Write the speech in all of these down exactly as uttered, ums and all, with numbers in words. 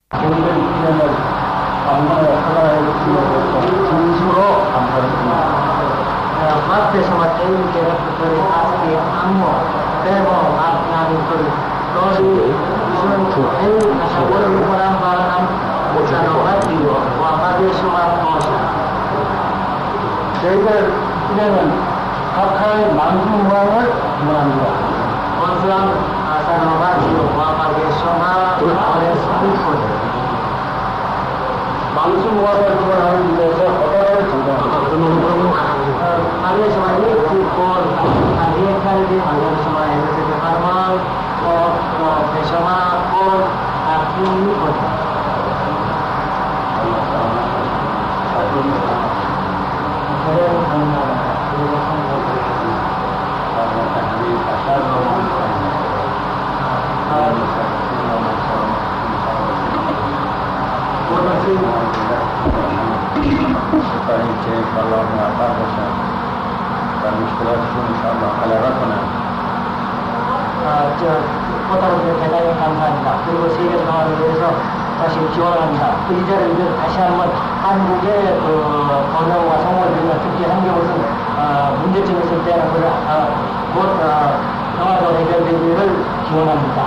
저희들 이름을 방문을 하나의 주님으로서 진심으로 감사드립니다. Mate sama teil ke rapatore aske amo pero apnani kol tori isun teil asabore uparam baranam uchano batio wa padesuma kosa. 저희들 이름은 각하의 만수무강을 기원합니다. Onsuam asano batio wa padesuma ores ukod. 만수무강을 기원하는 일에서 허가를 정정합니다. padesuma ni ukod adi kalde padesuma ese de farmal o padesuma kod akun ukod. 포탈을 대단히 감사합니다. 그리고 세계 평화를 위해서 다시 기원합니다. 그 이자를 이제 다시 한번 한국의 그 번영과 성공을 특히 한국은 어, 문제점이 있을 때는 그 어, 곧 어, 평화도 해결되기를 기원합니다.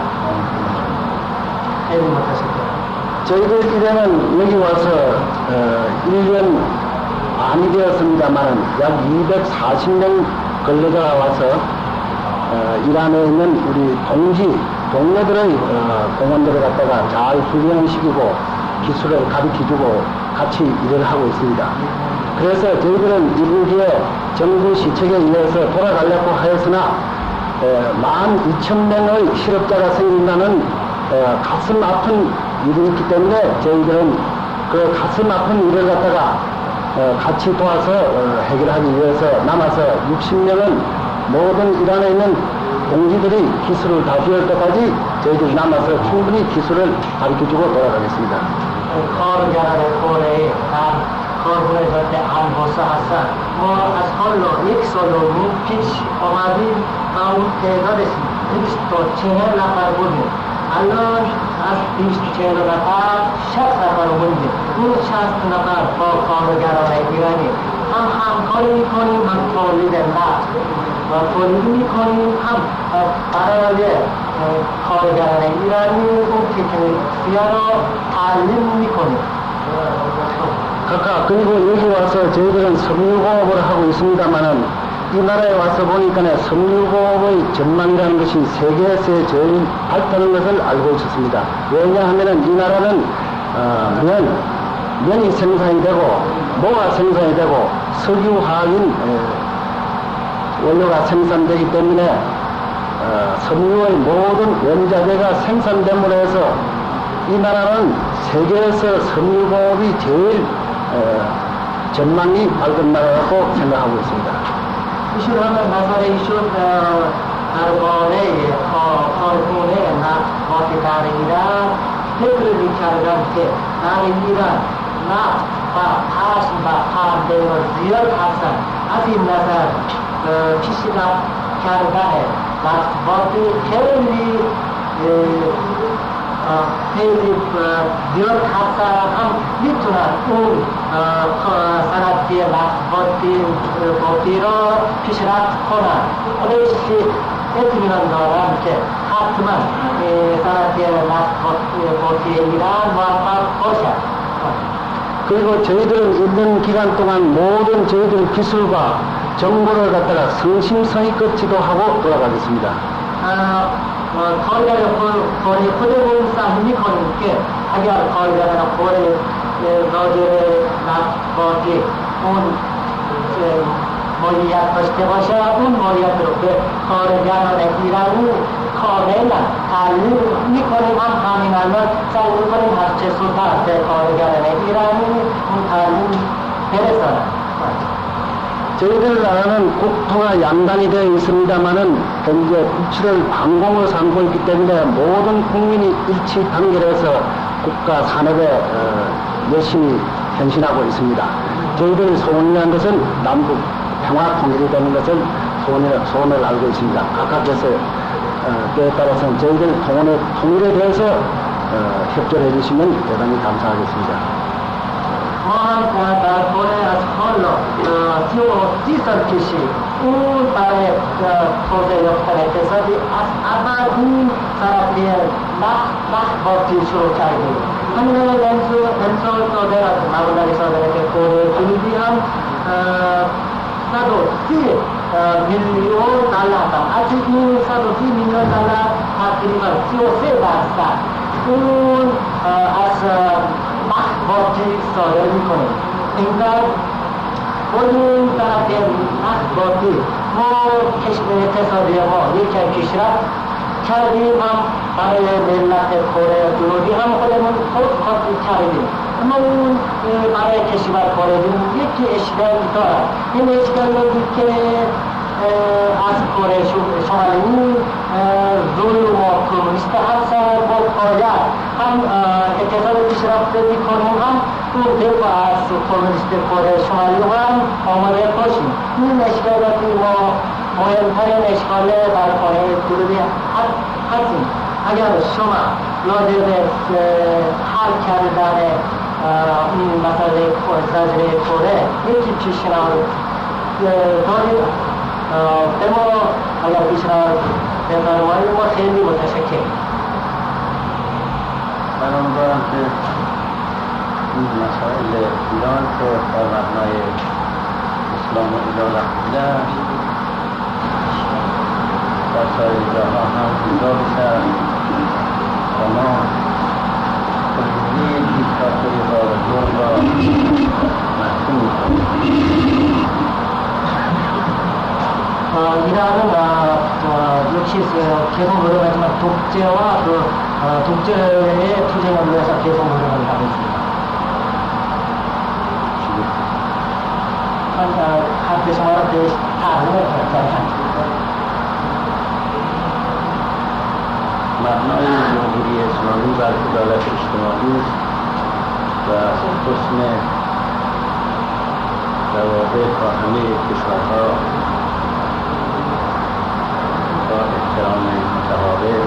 해결 못했을 때. 저희들 이래는 여기 와서 어, 일 년 많이 되었습니다만 약 이백사십 명 근로자가 와서 어, 이란에 있는 우리 동지, 동료들의 어, 공원들을 갖다가 잘 훈련시키고 기술을 가르쳐주고 같이 일을 하고 있습니다. 그래서 저희들은 이분 뒤에 정부 시책에 의해서 돌아가려고 하였으나 만 이천 명의 실업자가 생긴다는 어, 가슴 아픈 일이 있기 때문에 저희들은 그 가슴 아픈 일을 갖다가 어, 같이 도와서 어, 해결하기 위해서 남아서 육십 명은 모든 이란에 있는 동지들이 기술을 다 배울 때까지 저희들이 남아서 충분히 기술을 가르쳐주고 돌아가겠습니다. 거르자라의 고래에 난 거르를 절대 안 보사하사 뭐 아스콜로 익솔로 미피시 오마디 마운테가 됐습니다. 익스토 체헬 나파르보니 알론 아스티스체로 나파 샤사파르보니 그 샤스 나파 거르자라의 이란이 함함 거리 거리 망토리 된다. 거리니 거리 함 바라게 거르자라의 이란이 우티케니 피아노 달림니 거리. 각각 그리고 여기 와서 저희들은 섬유공업을 하고 있습니다만은 이 나라에 와서 보니까 섬유공업의 전망이라는 것이 세계에서 제일 밝다는 것을 알고 있었습니다. 왜냐하면은 이 나라는 어, 면, 면이 생산이 되고 모가 생산이 되고 석유화학인 에, 원료가 생산되기 때문에 어, 섬유의 모든 원자재가 생산됨으로 해서 이 나라는 세계에서 섬유공업이 제일 어, 전망이 밝은 나라라고 생각하고 있습니다. 이슈라면 나사레 이슈 아르보네 거르보네 나 버티다리라 테크를 비차르간테 나리라 나 파파시바 파데로 지얼 파산 아시 나사 피시다 캬르가에 나 버티 테리 테리 지얼 파산 함 미투나 우 산업계 나 버티 버티로 피시라 코나 어레시 에트미는 거랑 이렇게 하트만 산업계 나 버티 이란 와파 거샤. 그리고 저희들은 있는 기간 동안 모든 저희들 기술과 정보를 갖다가 성심성의껏 지도하고 돌아가겠습니다. 아, 거리가 거리 후대공사 힘이 거리니까 하기야 거리가 거리 너희들의 나 거기 온 머리야 버스테 버셔 온 머리야 그렇게 거리가 내기라고 거래나 달리 니코리만 하미나면 쌀우거리 하체 수다 때 거리가 내기라고 온 달리 베레서 저희들 나라는 국토가 양단이 되어 있습니다만은 현재 국치를 방공을 삼고 있기 때문에 모든 국민이 일치 단결해서 국가 산업에 어, 열심히 헌신하고 있습니다. 저희들 소원이라는 것은 남북 평화 통일이 되는 것을 소원을, 소원을 알고 있습니다. 각각에서 어, 때에 따라서는 저희들 통일에, 통일에 대해서 어, 협조를 해주시면 대단히 감사하겠습니다. वहाँ कोने अस्फल त्यो तीसर कृषि उन पारे खोजे योगदान के सभी आधा दिन सारा प्रिय लाख लाख बत्ती शुरू चाहिए हमने लेंसो लेंसो तो देरा मालूम सौदे के कोने कुली हम सादो ती मिलियन डॉलर का आज इन सादो ती मिलियन डॉलर आखिरी बार त्यो से बास्ता उन as body ceremony. In that, when that there is body, more testimony more, we can kishra, carry him, I will not have Korea to the Ham Korean hot hot carry. Among I kishra Korean, you can share the in a scale of ask for a showing Zulu or Mister Hassan or Korea. हम केवल किशराफ्ते भी करूँ हम तो देव आज कम्युनिस्ट कोरे समाली हम हमारे कोशिश इन एस्केला की वो मोयन फरे एस्केले बार कोरे तुलबी हर हर दिन अगर शोमा लोगे दे हाल ख्याल दारे इन मसाले को जाजरे कोरे ये चिकित्सा और दोनों तेमो अगर किशरा तेमो वाली वो सेंडी बता सके برانگاه که این مسائل ایران که در مبنای اسلام و عدالت بوده در سایر جاها هم ایجا بشه و ما کلی دیکتاتوری ها و جور را محکوم میکنیم 이란은 역시 계속 노력하지만 독재와 그 독재의 투쟁을 위해서 계속 노력을 하고 있습니다. 한때 정말 다른 مبنای جمهوری اسلامی بر عدالت اجتماعی و حسن روابط با همه کشورها با احترام متقابل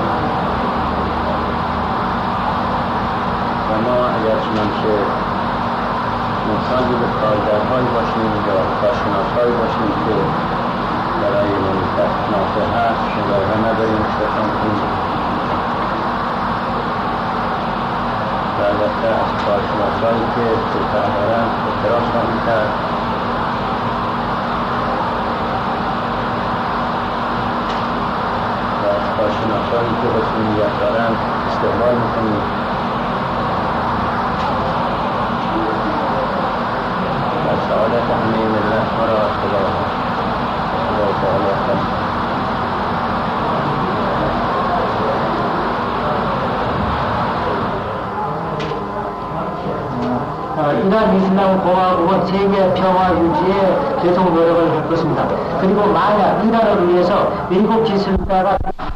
و ما اگر چنانچه مصاحب کارگرهایی باشیم یا کارشناسهایی باشیم که برای مملکت نافع هست شباهه نداریم استخدام کنیم و البته از کارشناسهایی که سلطه دارند اعتراض خواهیم کرد و از کارشناسهایی که رسمیت دارند استقبال میکنیم سعادت همه ملت ما را خدا خدا تعالی خواست 이란 이슬람 공화국은 세계 평화 유지에 계속 노력을 할 것입니다. 그리고 만약 이란을 위해서 미국 기술자가